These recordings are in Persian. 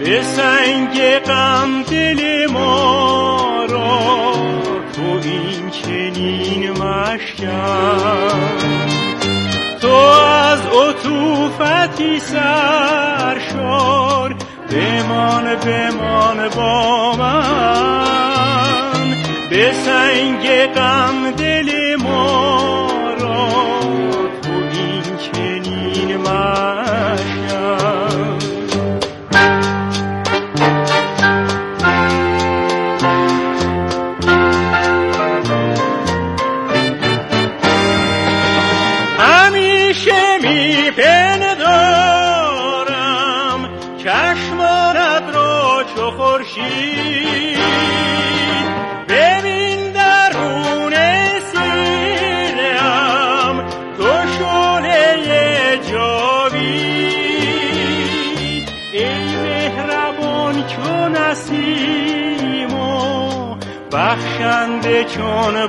به سنگ غم دل ما را تو این چنین مشکن. تو از عطوفتی سرشار بمان با من. به سنگ غم دل ما را تو این چنین مشکن. همیشه میپندارم چشمانت را چو خورشید. ببین درون سینه‌ام تو شعله جاوید. ای مهربان چون نسیم و بخشنده چون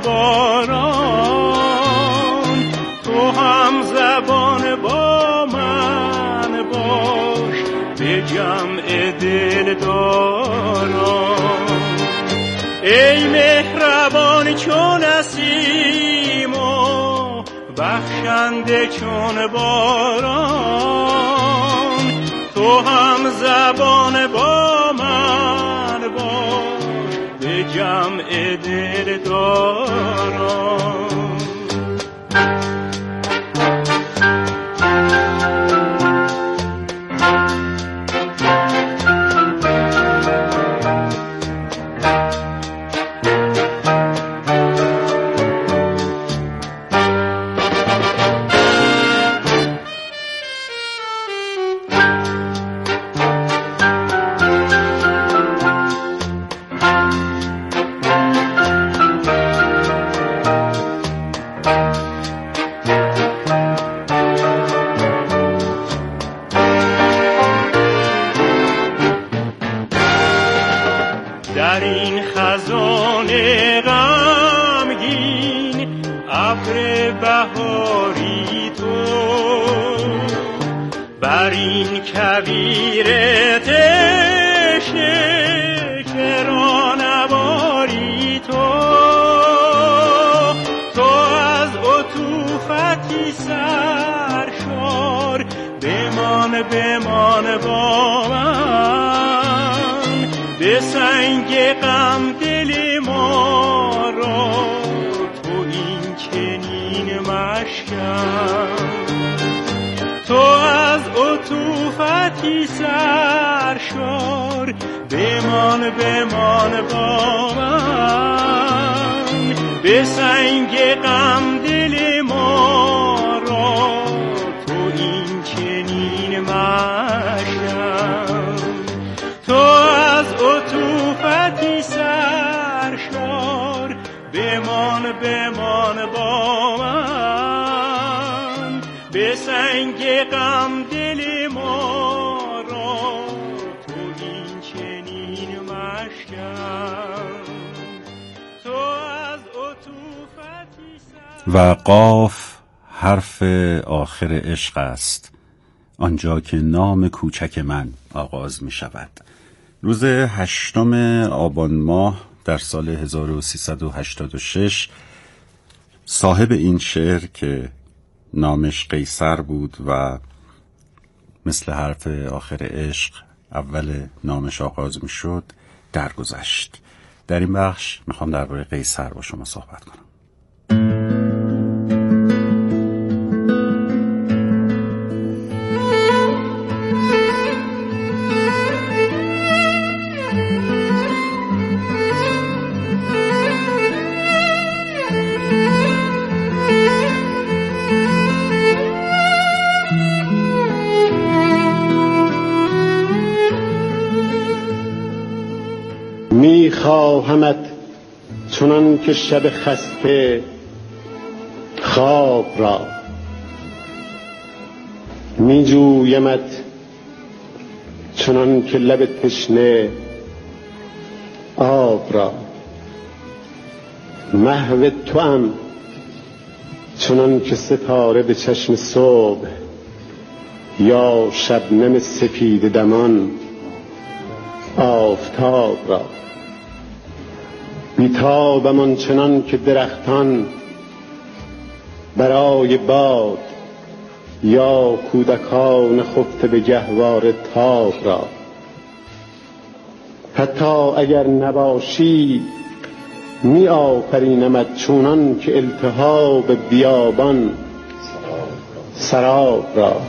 باران. تو هم زبان با من باش به جمع دلداران. ای مهربان چون نسیم و بخشنده چون باران. تو هم زبان با من باش به جمع دلداران. در این خزان غمگین ابر بهاری تو، بر این کویر تشنه کرانواری تو. تو از عطوفتی سرشار بمان با من. به سنگ غم دل ما را تو این چنین مشکن. تو از عطوفتی سرشار بمان با من. به سنگ غم دل ما را تو این چنین مشکن. تو از عطوفتی سرشار بمان با من. به سنگ غم دل ما را تو این چنین مشکن. تو از عطوفتی و قاف حرف آخر عشق است، آنجا که نام کوچک من آغاز می شود. روز 8 آبان ماه در سال 1386 صاحب این شعر که نامش قیصر بود و مثل حرف آخر عشق اول نامش آغاز می شد درگذشت. در این بخش میخوام درباره قیصر با شما صحبت کنم. میخواهمت چنان که شب خسته خواب را، میجویمت چنان که لب تشنه آب را. محو توام چنان که ستاره به چشم صبح یا شبنم سپید دمان آفتاب را. بی‌تابم آنچنان که درختان برای باد یا کودکان خفته به گهواره تاب را. حتی اگر نباشی می آفرینمت چونان که التهاب بیابان سراب را.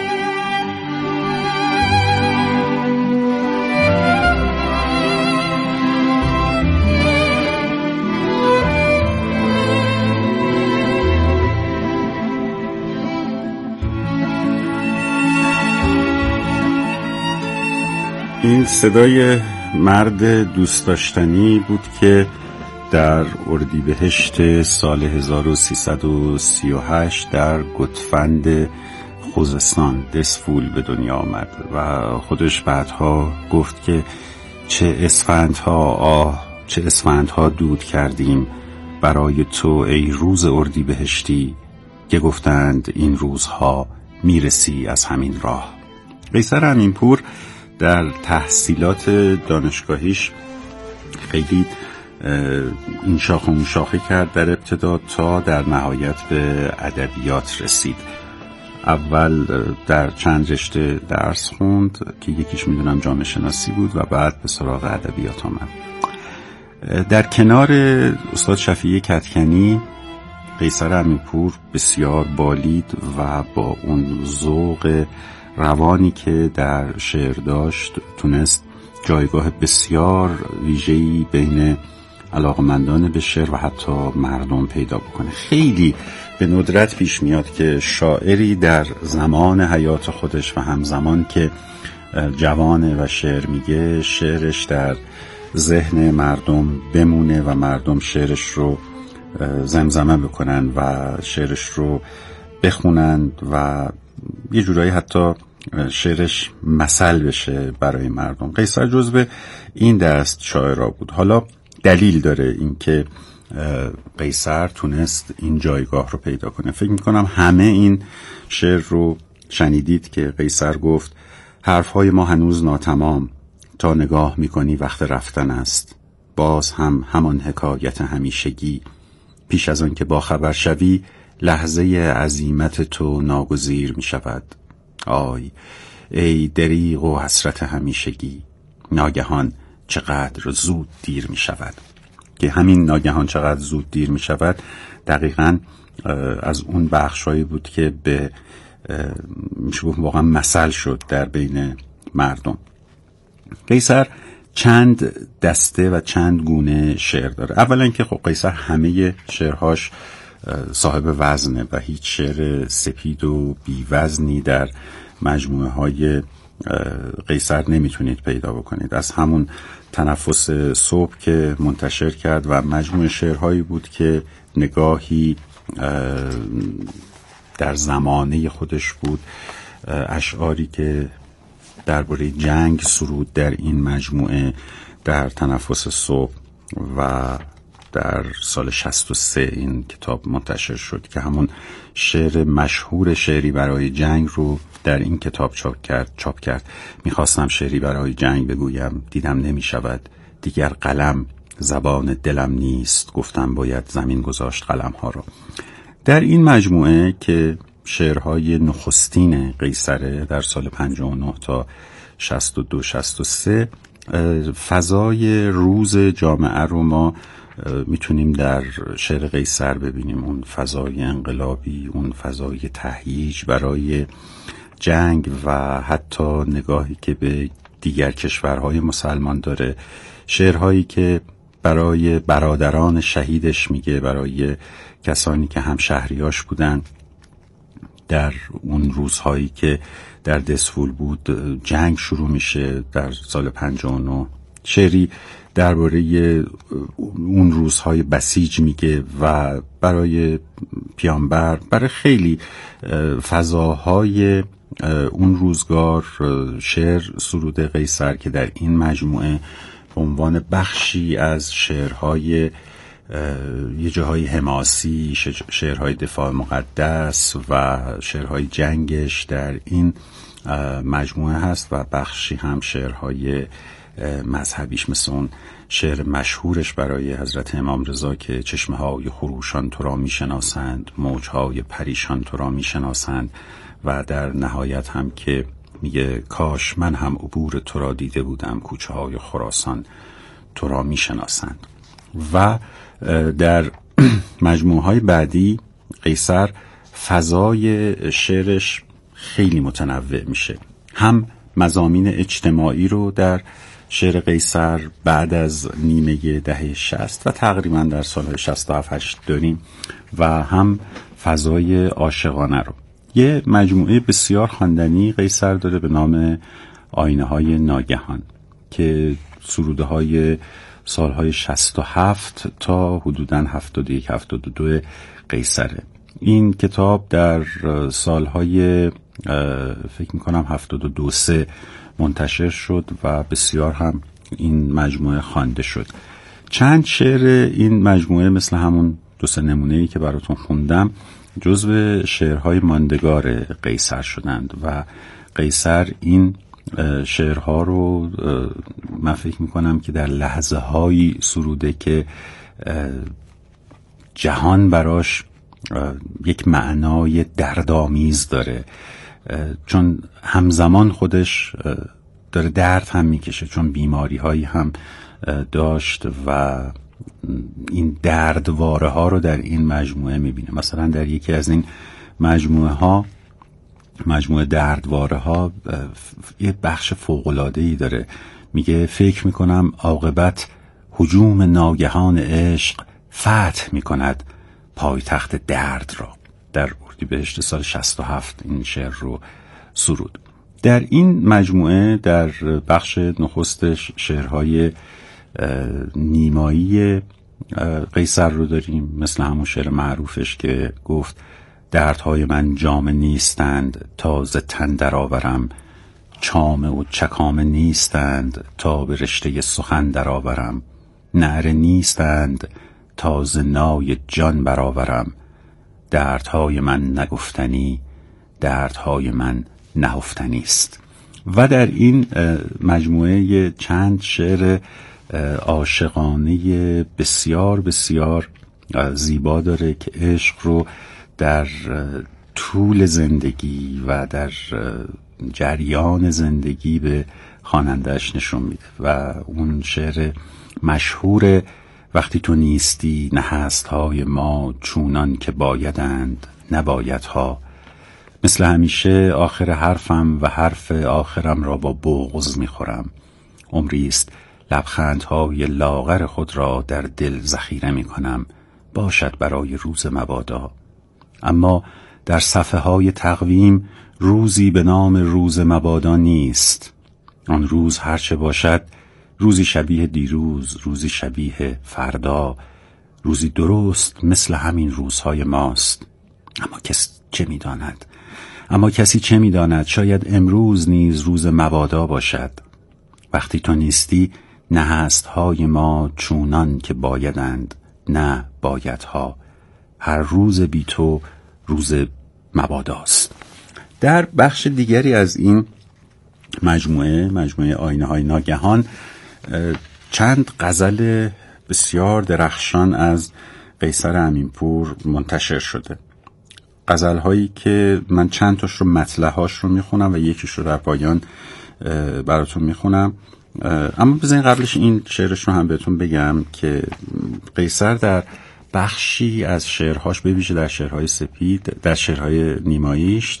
این صدای مرد دوست داشتنی بود که در اردیبهشت سال 1338 در گوتفند خوزستان دسفول به دنیا آمد و خودش بعدها گفت که چه اسفندها دود کردیم برای تو ای روز اردیبهشتی که گفتند این روزها میرسی از همین راه. قیصر امینپور در تحصیلات دانشگاهیش خیلی این شاخه اون شاخه کرد در ابتدا تا در نهایت به ادبیات رسید. اول در چند رشته درس خوند که یکیش میدونم جامعه شناسی بود و بعد به سراغ ادبیات آمد. در کنار استاد شفیعی کدکنی قیصر امینپور بسیار بالید و با اون ذوق روانی که در شعر داشت تونست جایگاه بسیار ویژه‌ای بین علاقمندان به شعر و حتی مردم پیدا بکنه. خیلی به ندرت پیش میاد که شاعری در زمان حیات خودش و همزمان که جوانه و شعر میگه شعرش در ذهن مردم بمونه و مردم شعرش رو زمزمه بکنن و شعرش رو بخونن و یه جورایی حتی شعرش مثل بشه برای مردم. قیصر جزو این دست شاعرها بود. حالا دلیل داره این که قیصر تونست این جایگاه رو پیدا کنه. فکر میکنم همه این شعر رو شنیدید که قیصر گفت حرفهای ما هنوز ناتمام، تا نگاه میکنی وقت رفتن است، باز هم همان حکایت همیشگی، پیش از آن که با خبر شوی لحظه عزیمت تو ناگزیر می شود. آی ای دریغ و حسرت همیشگی، ناگهان چقدر زود دیر می شود. که همین ناگهان چقدر زود دیر می شود دقیقاً از اون بخشایی بود که به میشه گفت واقعا مثل شد در بین مردم. قیصر چند دسته و چند گونه شعر داره. اولا که خب قیصر همه شعرهاش صاحب وزنه و هیچ شعر سپید و بی وزنی در مجموعه های قیصر نمیتونید پیدا بکنید. از همون تنفس صبح که منتشر کرد و مجموعه شعرهایی بود که نگاهی در زمانه خودش بود، اشعاری که درباره جنگ سرود در این مجموعه در تنفس صبح و در سال 63 این کتاب منتشر شد که همون شعر مشهور شعری برای جنگ رو در این کتاب چاپ کرد. میخواستم شعری برای جنگ بگویم، دیدم نمیشود، دیگر قلم زبان دلم نیست، گفتم باید زمین گذاشت قلم ها رو. در این مجموعه که شعرهای نخستین قیصره در سال 59 تا 62-63 فضای روز جامعه رو ما میتونیم در شعر قیصر ببینیم. اون فضای انقلابی، اون فضای تهییج برای جنگ و حتی نگاهی که به دیگر کشورهای مسلمان داره، شعرهایی که برای برادران شهیدش میگه، برای کسانی که هم شهریاش بودن در اون روزهایی که در دسفول بود جنگ شروع میشه در سال 59. شعری درباره اون روزهای بسیج میگه و برای پیامبر، برای خیلی فضاهای اون روزگار شعر سروده قیصر که در این مجموعه به عنوان بخشی از شعرهای یه جاهای حماسی، شعرهای دفاع مقدس و شعرهای جنگش در این مجموعه هست و بخشی هم شعرهای مذهبیش، مثل اون شعر مشهورش برای حضرت امام رضا که چشمه های خروشان تو را می شناسند، موج های پریشان تو را می شناسند، و در نهایت هم که میگه کاش من هم عبور تو را دیده بودم، کوچه های خراسان تو را می شناسند. و در مجموعه های بعدی قیصر فضای شعرش خیلی متنوع میشه. هم مضامین اجتماعی رو در شعر قیصر بعد از نیمه دهه 60 و تقریبا در سال 67-8 داریم، و هم فضای عاشقانه رو. یه مجموعه بسیار خواندنی قیصر داره به نام آینه های ناگهان که سروده های سالهای 67 تا حدوداً 71-72 قیصره. این کتاب در سالهای فکر میکنم 72-3 منتشر شد و بسیار هم این مجموعه خوانده شد. چند شعر این مجموعه مثل همون 2-3 نمونه‌ای که براتون خوندم جزو شعرهای ماندگار قیصر شدند و قیصر این شعرها رو من فکر میکنم که در لحظه هایی سروده که جهان براش یک معنای دردآمیز داره، چون همزمان خودش داره درد هم میکشه، چون بیماری هایی هم داشت و این دردواره ها رو در این مجموعه میبینه. مثلا در یکی از این مجموعه دردواره ها یه بخش فوق‌العاده‌ای داره، میگه فکر میکنم عاقبت هجوم ناگهان عشق فتح میکند پایتخت درد را. در اردیبهشت سال 67 این شعر رو سرود. در این مجموعه در بخش نخستش شعرهای نیمایی قیصر رو داریم، مثل همون شعر معروفش که گفت دردهای من جامه نیستند تا ز تن درآورم، چامه و چکامه نیستند تا به رشته سخن درآورم، نعره نیستند تا ز نای جان برآورم، دردهای من نگفتنی، دردهای من نهفتنی است. و در این مجموعه چند شعر عاشقانه بسیار بسیار زیبا داره که عشق رو در طول زندگی و در جریان زندگی به خواننده‌اش نشون میده. و اون شعر مشهور وقتی تو نیستی نه هست‌های ما چونان که بایدند نبایدها، مثل همیشه آخر حرفم و حرف آخرم را با بغض میخورم، عمریست لبخندهای لاغر خود را در دل ذخیره میکنم، باشد برای روز مبادا. اما در صفحه های تقویم روزی به نام روز مبادا نیست. آن روز هرچه باشد روزی شبیه دیروز، روزی شبیه فردا، روزی درست مثل همین روزهای ماست. اما کسی چه می‌داند شاید امروز نیز روز مبادا باشد. وقتی تو نیستی نه هست‌های ما چونان که بایدند نه بایدها، هر روز بی تو روز مباداست. در بخش دیگری از این مجموعه آینه های ناگهان چند غزل بسیار درخشان از قیصر امینپور منتشر شده. غزل هایی که من چند تاش رو مطلع‌هاش رو میخونم و یکیش رو در پایان براتون میخونم. اما بذارین قبلش این شعرش رو هم بهتون بگم که قیصر در بخشی از شعرهاش، به ویژه در شعرهای سپید، در شعرهای نیماییش،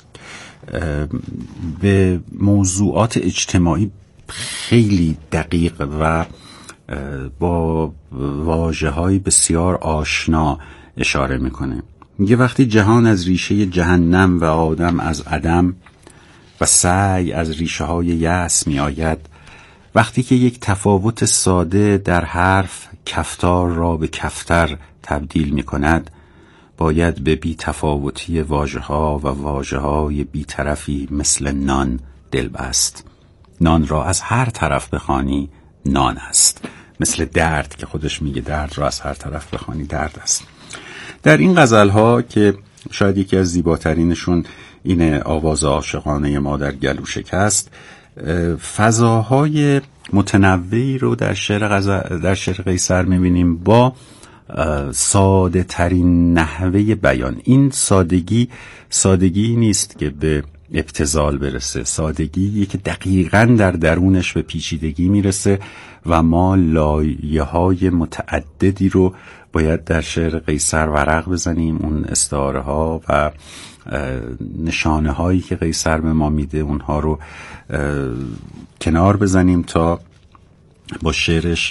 به موضوعات اجتماعی خیلی دقیق و با واژه‌های بسیار آشنا اشاره میکنه. میگه وقتی جهان از ریشه جهنم و آدم از عدم و سعی از ریشه های یأس می آید، وقتی که یک تفاوت ساده در حرف کفتار را به کفتر تبدیل می کند، باید به بی تفاوتی واژه ها و واژه های بی طرفی مثل نان دل بست. نان را از هر طرف بخوانی نان است، مثل درد که خودش میگه درد را از هر طرف بخوانی درد است. در این غزل ها که شاید یکی از زیباترینشون این آواز عاشقانه ما در گلو شکست، فضاهای متنوعی رو در شعر قیصر میبینیم با ساده ترین نحوه بیان. این سادگی نیست که به ابتذال برسه، سادگی که دقیقاً در درونش به پیچیدگی میرسه و ما لایه‌های متعددی رو باید در شعر قیصر ورق بزنیم. اون استعاره ها و نشانه هایی که قیصر به ما میده اونها رو کنار بزنیم تا با شعرش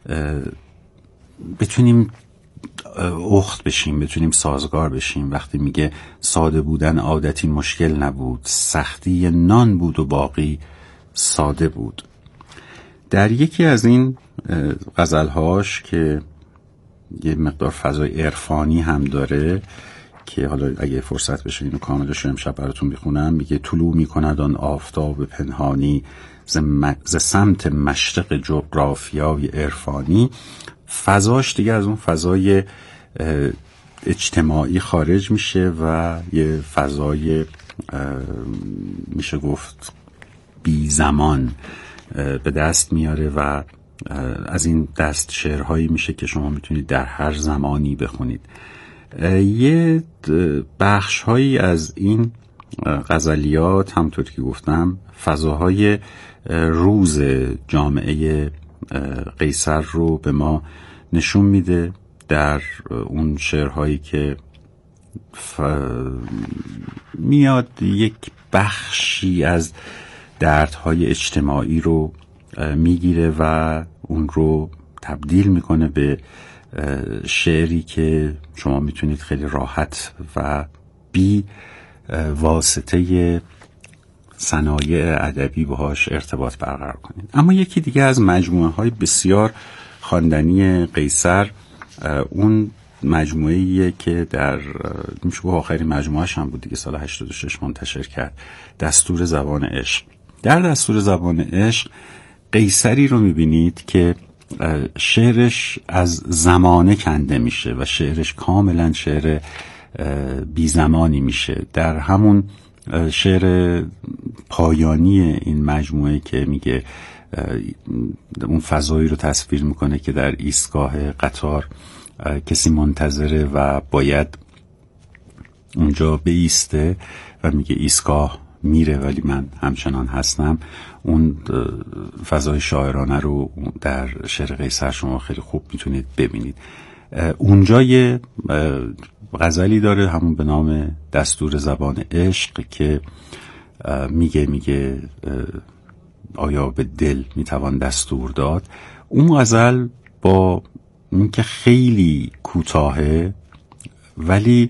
بتونیم اخت بشیم، بتونیم سازگار بشیم. وقتی میگه ساده بودن عادتی مشکل نبود، سختی نان بود و باقی ساده بود. در یکی از این غزلهاش که یه مقدار فضای عرفانی هم داره که حالا اگه فرصت بشه اینو کاملش امشب براتون بخونم، میگه طلوع میکند آن آفتاب پنهانی ز سمت مشرق جغرافیای عرفانی. فضاش دیگه از اون فضای اجتماعی خارج میشه و یه فضای میشه گفت بی زمان به دست میاره و از این دست شعرهایی میشه که شما میتونید در هر زمانی بخونید. یه بخش هایی از این غزلیات همونطور که گفتم فضاهای روز جامعه قیصر رو به ما نشون میده در اون شعرهایی که میاد یک بخشی از دردهای اجتماعی رو میگیره و اون رو تبدیل میکنه به شعری که شما میتونید خیلی راحت و بی واسطه صنایع ادبی باهاش ارتباط برقرار کنید. اما یکی دیگه از مجموعه های بسیار خواندنی قیصر اون مجموعه‌ایه که در میشه گفت آخرین مجموعه‌اش هم بود دیگه، سال 86 منتشر کرد، دستور زبان عشق. در دستور زبان عشق قیصری رو میبینید که شعرش از زمانه کنده میشه و شعرش کاملا شعر بی زمانی میشه. در همون شعر پایانی این مجموعه که میگه اون فضایی رو تصویر میکنه که در ایستگاه قطار کسی منتظره و باید اونجا بایسته و میگه ایستگاه میره ولی من همچنان هستم. اون فضای شاعرانه رو در شعر قیصر شما خیلی خوب میتونید ببینید. اونجا یه غزلی داره همون به نام دستور زبان عشق که میگه آیا به دل میتوان دستور داد. اون غزل با اینکه خیلی کوتاهه ولی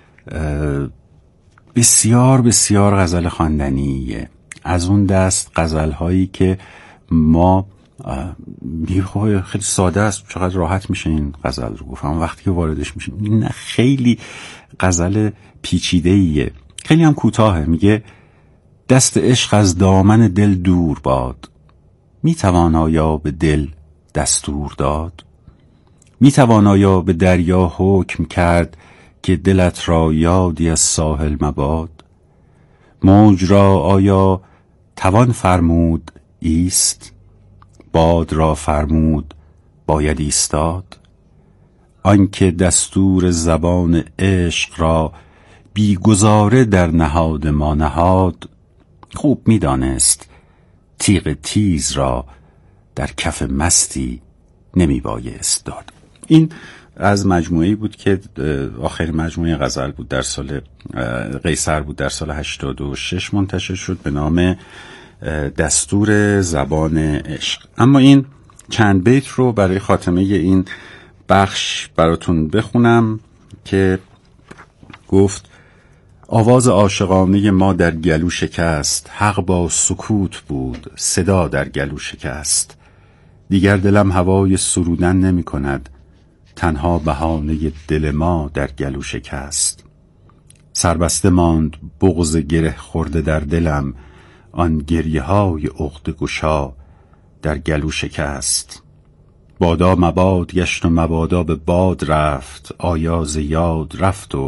بسیار بسیار غزل خواندنیه، از اون دست غزل هایی که ما خیلی ساده است، چقدر راحت میشه این غزل رو گفتم، وقتی که واردش میشیم نه خیلی غزل پیچیده‌ایه، خیلی هم کوتاهه. میگه دست عشق از دامن دل دور باد، میتوان آیا به دل دستور داد؟ میتوان آیا به دریا حکم کرد که دلت را یادی از ساحل مباد؟ موج را آیا توان فرمود ایست؟ باد را فرمود باید ایستاد؟ آنکه دستور زبان عشق را بیگزاره در نهاد ما نهاد، خوب میدانست تیغ تیز را در کف مستی نمی بایست داد. این از مجموعه‌ای بود که آخرین مجموعه غزل بود در سال قیصر بود، در سال 86 منتشر شد به نام دستور زبان عشق. اما این چند بیت رو برای خاتمه این بخش براتون بخونم که گفت آواز عاشقانه ما در گلو شکست، حق با سکوت بود صدا در گلو شکست. دیگر دلم هوای سرودن نمی کند، تنها بهانه دل ما در گلو شکست. سربسته ماند بغض گره خورده در دلم، آن گریه های عقده گشا در گلو شکست. بادا مباد گشت و مبادا به باد رفت، آیا ز یاد رفت و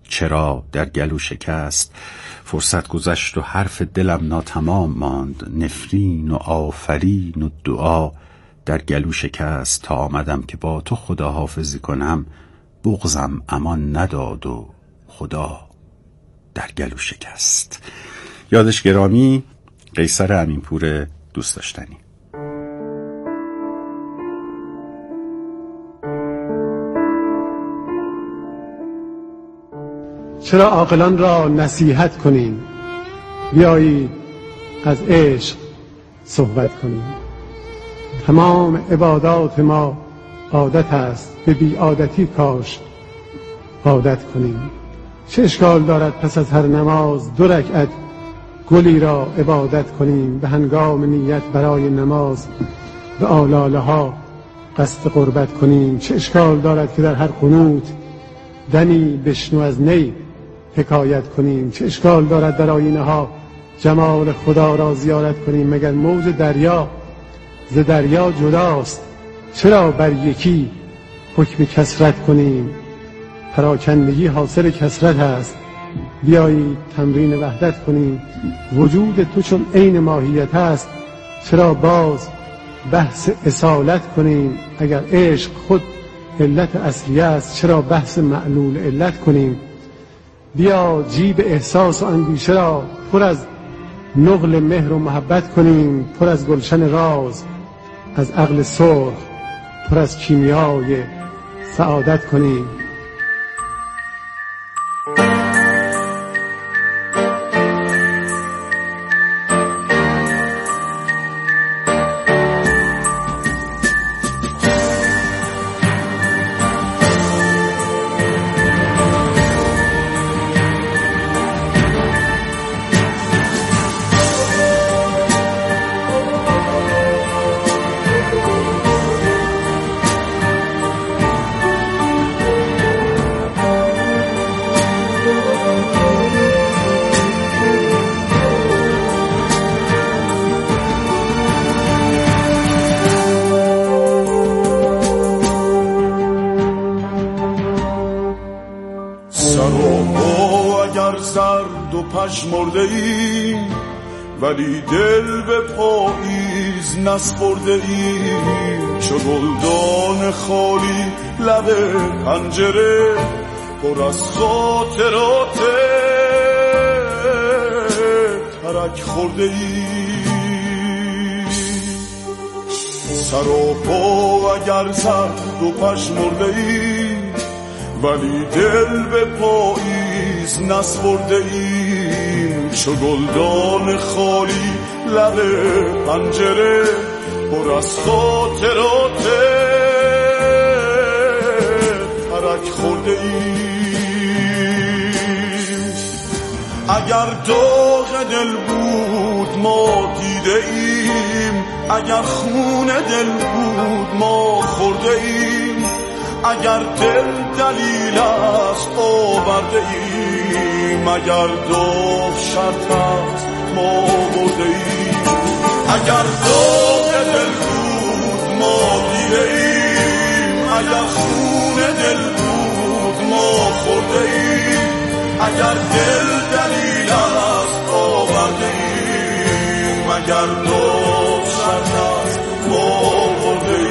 چرا در گلو شکست؟ فرصت گذشت و حرف دلم ناتمام ماند، نفرین و آفرین و دعا در گلو شکست. تا آمدم که با تو خداحافظی کنم، بغضم امان نداد و خدا در گلو شکست. یادش گرامی، قیصر امینپور دوست داشتنی. چرا عاقلان را نصیحت کنیم، بیایید از عشق صحبت کنیم. تمام عبادات ما عادت است، به بی عادتی کاش عادت کنیم. چه اشکال دارد پس از هر نماز 2 رکعت گلی را عبادت کنیم؟ به هنگام نیت برای نماز به آلاله ها قصد قربت کنیم. چه اشکال دارد که در هر قنوت دمی بشنو از نی حکایت کنیم؟ چه اشکال دارد در آینه ها جمال خدا را زیارت کنیم؟ مگر موج دریا ز دریا جداست، چرا بر یکی حکم کثرت کنیم؟ پراکندگی حاصل کثرت است، بیایید تمرین وحدت کنیم. وجود تو چون عین ماهیت است، چرا باز بحث اصالت کنیم؟ اگر عشق خود علت اصلی است، چرا بحث معلول علت کنیم؟ بیا جیب احساس و اندیشه را پر از نقل مهر و محبت کنیم، پر از گلشن راز، از عقل سرخ، پر از کیمیای سعادت کنیم. پژمرده ایم ولی دل به پاییز نسپرده ایم. چو گلدان خالی لب پنجره پر از خاطرات ترک خورده ایم. سر و پا اگر زرد و پژمرده ایم ولی دل به پاییز نسپرده ایم. چو گلدان خالی لب پنجره پر از خاطرات ترک خورده ایم. اگر داغ دل بود ما دیده ایم، اگر خون دل بود ما خورده ایم. اگر دل دلیل است آورده ایم، اگر داغ شرط است ما برده ایم. اگر داغ دل بود ما دیده ایم، اگر خون دل بود ما خورده ایم. اگر دل دلیل است آورده ایم، اگر داغ شرط است ما برده ایم.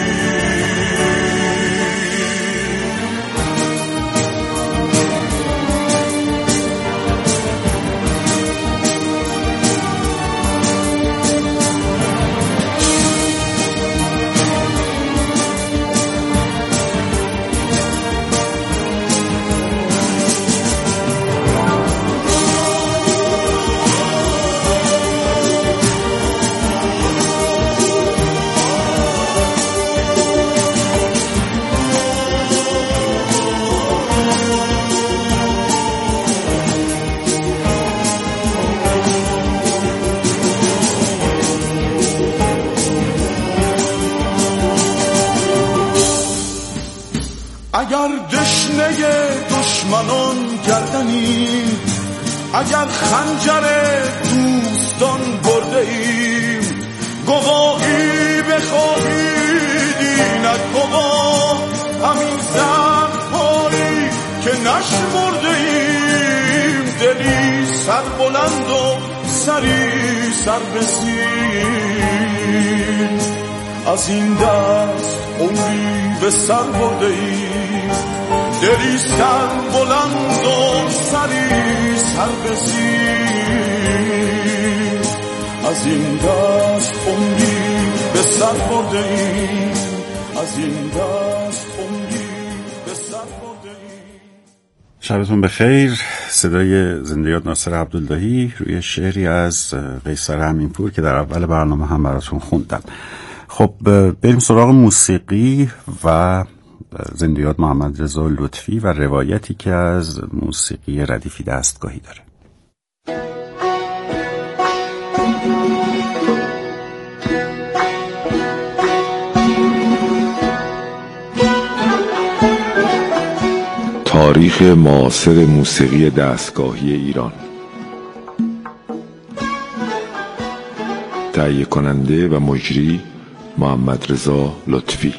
اگر دشنه دشمنان گردنیم، اگر خنجر دوستان برده ایم، گواهی بخواهید اینک گواه همین زخم‌هایی که نشمرده سر بلند و سری سر رسید. از این دست عمری به سر برده ای، دلی سر بلند و سری سر رسید. از این دست عمری به سر برده ای، از این دست عمری به سر برده ای. شبتون بخیر. صدای زنده یاد ناصر عبداللهی روی شعری از قیصر امینپور که در اول برنامه هم براتون خوندم. خب بریم سراغ موسیقی و زنده یاد محمد رضا لطفی و روایتی که از موسیقی ردیفی دستگاهی داره. تاریخ معاصر موسیقی دستگاهی ایران. تهیه کننده و مجری محمد رضا لطفی.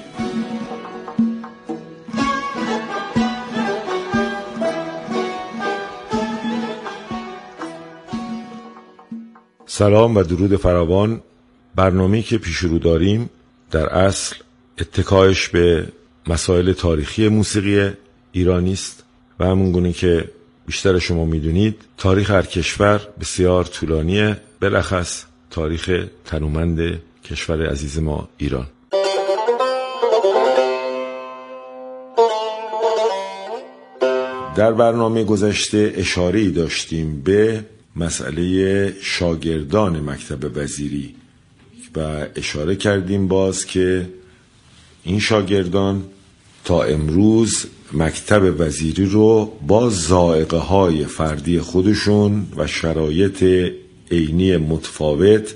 سلام و درود فراوان. برنامه‌ای که پیش رو داریم در اصل اتکایش به مسائل تاریخی موسیقی ایرانی است و همونگونه که بیشتر شما میدونید تاریخ هر کشور بسیار طولانیه، بلخص تاریخ تنومند کشور عزیز ما ایران. در برنامه گذشته اشاره‌ای داشتیم به مسئله شاگردان مکتب وزیری و اشاره کردیم باز که این شاگردان تا امروز مکتب وزیری رو با ذائقه‌های فردی خودشون و شرایط عینی متفاوت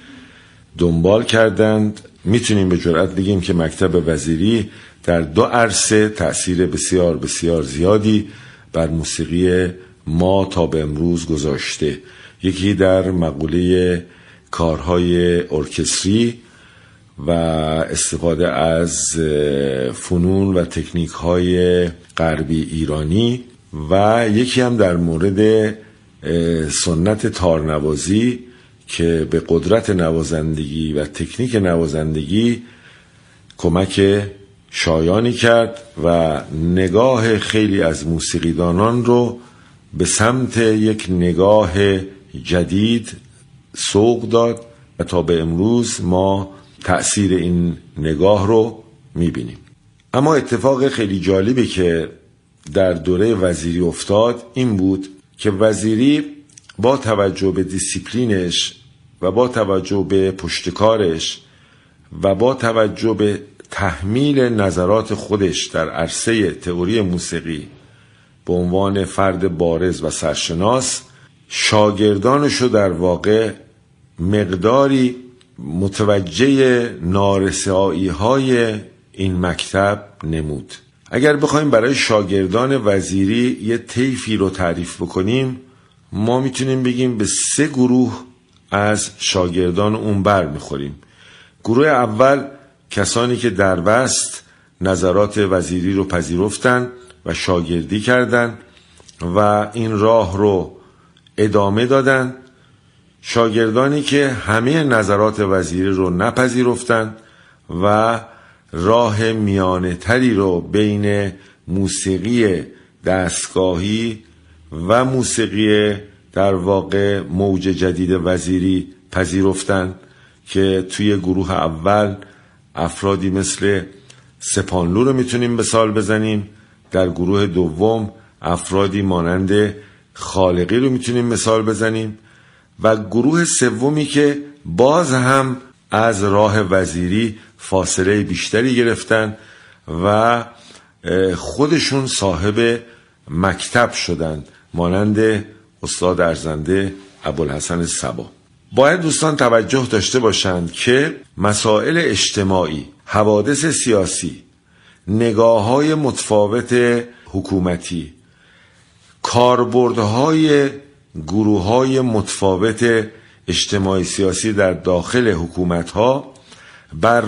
دنبال کردند. میتونیم به جرئت بگیم که مکتب وزیری در 2 عرصه تأثیر بسیار بسیار زیادی بر موسیقی ما تا به امروز گذاشته. یکی در مقوله کارهای ارکستری و استفاده از فنون و تکنیک‌های غربی ایرانی و یکی هم در مورد سنت تارنوازی که به قدرت نوازندگی و تکنیک نوازندگی کمک شایانی کرد و نگاه خیلی از موسیقیدانان رو به سمت یک نگاه جدید سوق داد و تا به امروز ما تأثیر این نگاه رو میبینیم. اما اتفاق خیلی جالبی که در دوره وزیری افتاد این بود که وزیری با توجه به دیسیپلینش و با توجه به پشتکارش و با توجه به تحمیل نظرات خودش در عرصه تئوری موسیقی به عنوان فرد بارز و سرشناس، شاگردانشو در واقع مقداری متوجه نارسایی‌های این مکتب نمود. اگر بخوایم برای شاگردان وزیری یه طیفی رو تعریف بکنیم، ما میتونیم بگیم به 3 گروه از شاگردان اون بر میخوریم. گروه اول کسانی که در وسط نظرات وزیری رو پذیرفتن و شاگردی کردن و این راه رو ادامه دادن. شاگردانی که همه نظرات وزیری رو نپذیرفتن و راه میانه تری رو بین موسیقی دستگاهی و موسیقی در واقع موج جدید وزیری پذیرفتن که توی گروه اول افرادی مثل سپانلو رو میتونیم مثال بزنیم، در گروه دوم افرادی مانند خالقی رو میتونیم مثال بزنیم و گروه سومی که باز هم از راه وزیری فاصله بیشتری گرفتن و خودشون صاحب مکتب شدن، مانند استاد ارزنده ابوالحسن صبا. باید دوستان توجه داشته باشند که مسائل اجتماعی، حوادث سیاسی، نگاه‌های متفاوت حکومتی، کاربردهای گروه‌های متفاوت اجتماعی سیاسی در داخل حکومت‌ها بر